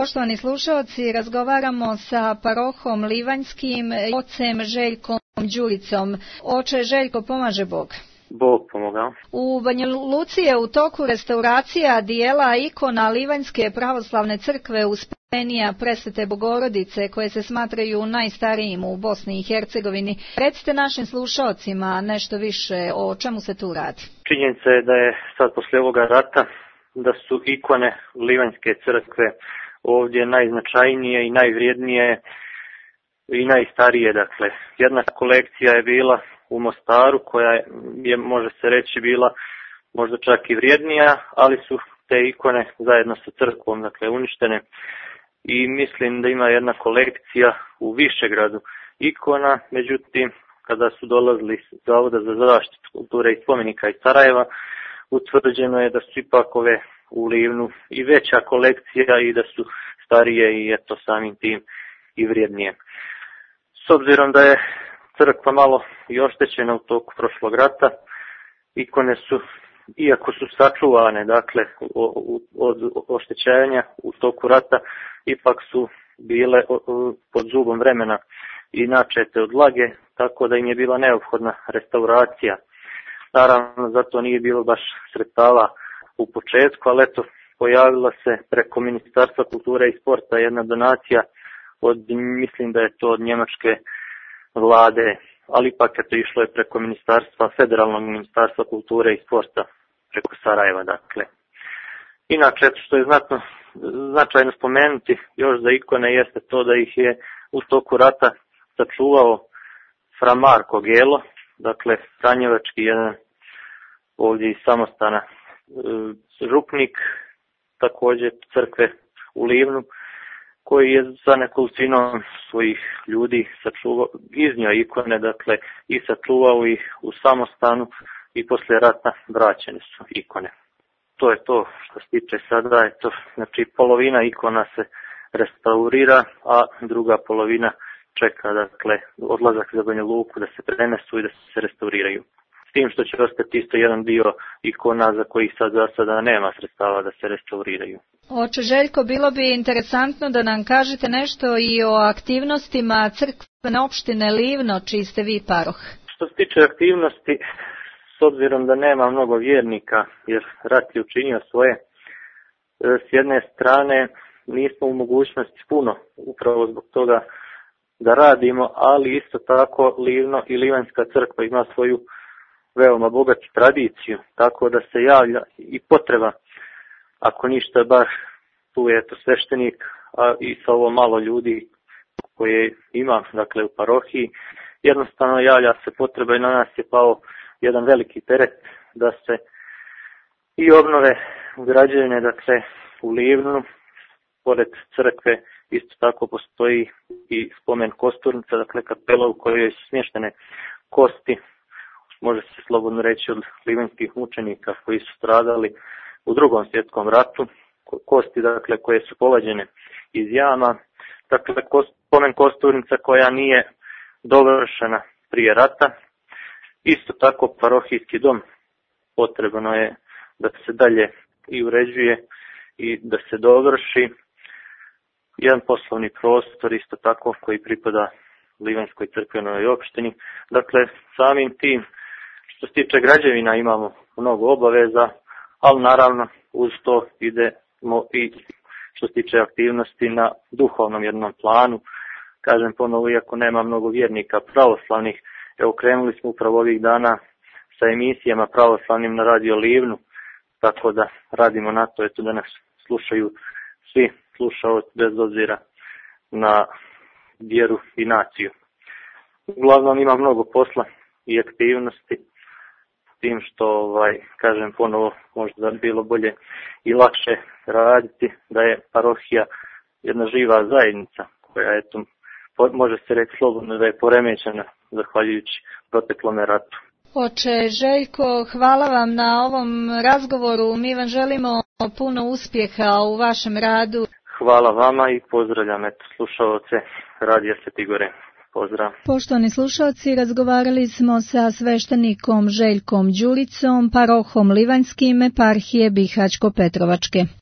Poštovani slušalci, razgovaramo sa parohom Livanjskim, ocem Željkom Đuricom. Oče Željko, pomaže Bog. Bog pomogao. U Banja Luci je u toku restauracija dijela ikona Livanjske pravoslavne crkve Uspenija Presvete Bogorodice, koje se smatraju najstarijim u Bosni i Hercegovini. Recite našim slušalcima nešto više o čemu se tu radi. Činjenica je da je sad poslije ovoga rata da su ikone Livanjske crkve ovdje najznačajnije i najvrijednije i najstarije. Dakle, jedna kolekcija je bila u Mostaru koja je, može se reći, bila možda čak i vrijednija, ali su te ikone zajedno sa crkvom, dakle, uništene. I mislim da ima jedna kolekcija u Višegradu ikona, međutim, kada su dolazili iz Zavoda za zaštitu kulture i spomenika iz Sarajeva, utvrđeno je da su ipak ove u Livnu i veća kolekcija i da su starije i eto samim tim i vrijednije. S obzirom da je crkva malo i oštećena u toku prošlog rata, ikone su, iako su sačuvane, dakle, od oštećenja u toku rata, ipak su bile pod zubom vremena i načete od vlage, tako da im je bila neophodna restauracija. Naravno, zato nije bilo baš sredstava u početku, ali eto, pojavila se preko Ministarstva kulture i sporta jedna donacija mislim da je to od njemačke vlade, ali ipak je to išlo je preko Federalnog ministarstva kulture i sporta, preko Sarajeva, dakle. Inače, što je značajno spomenuti još za ikone jeste to da ih je u toku rata sačuvao fra Marko Gelo, dakle, franjevački jedan ovdje iz Samostana župnik, također crkve u Livnu, koji je za nekolicinom svojih ljudi iznio ikone, dakle, i sačuvao ih u Samostanu i poslije rata vraćene su ikone. To je to što se tiče sada, znači polovina ikona se restaurira, a druga polovina čeka, dakle, odlazak za Banja Luku da se prenesu i da se restauriraju. S tim što će ostati isto jedan dio ikona za koji za sada nema sredstava da se restauriraju. Oče Željko, bilo bi interesantno da nam kažete nešto i o aktivnostima crkvene opštine Livno, čiji ste vi paroh. Što se tiče aktivnosti, s obzirom da nema mnogo vjernika, jer rat je učinio svoje, s jedne strane nismo u mogućnosti puno upravo zbog toga da radimo, ali isto tako Livno i Livanjska crkva ima svoju veoma bogatu tradiciju, tako da se javlja i potreba, ako ništa baš, tu je to sveštenik, a i sa ovo malo ljudi koje ima, dakle, u parohiji, jednostavno javlja se potreba i na nas je pao jedan veliki teret da se i obnove građevine, dakle, u Livnu. Pored crkve isto tako postoji i spomen kosturnica, dakle, kapela u kojoj su smještene kosti, može se slobodno reći, od livanjskih mučenika koji su stradali u Drugom svjetskom ratu, kosti, dakle, koje su povađene iz jama, dakle, spomen kosturnica koja nije dovršena prije rata. Isto tako parohijski dom potrebno je da se dalje i uređuje i da se dovrši. Jedan poslovni prostor isto tako koji pripada Livanjskoj crkvenoj opštini. Dakle, samim tim što se tiče građevina imamo mnogo obaveza, ali naravno uz to idemo i što se tiče aktivnosti na duhovnom jednom planu. Kažem ponovo, iako nema mnogo vjernika pravoslavnih, evo krenuli smo upravo ovih dana sa emisijama pravoslavnim na Radio Livnu, tako da radimo na to, eto, da nas slušaju svi slušaoci bez obzira na vjeru i naciju. Uglavnom ima mnogo posla i aktivnosti, s tim što, kažem ponovo, možda bilo bolje i lakše raditi, da je parohija jedna živa zajednica koja, eto, može se reći slobodno da je poremećena zahvaljujući proteklome ratu. Oče Željko, hvala vam na ovom razgovoru. Mi vam želimo puno uspjeha u vašem radu. Hvala vama i pozdravljam slušaoce Radija Sveti Gore. Pozdrav. Poštovani slušalci, razgovarali smo sa sveštenikom Željkom Đuricom, parohom Livanjskim eparhije Bihaćko-Petrovačke.